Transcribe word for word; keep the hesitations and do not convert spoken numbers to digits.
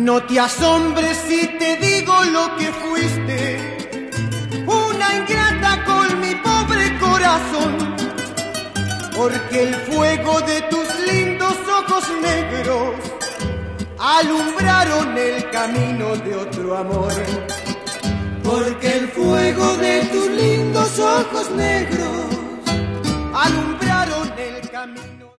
No te asombres si te digo lo que fuiste, una ingrata con mi pobre corazón, porque el fuego de tus lindos ojos negros alumbraron el camino de otro amor. Porque el fuego de tus lindos ojos negros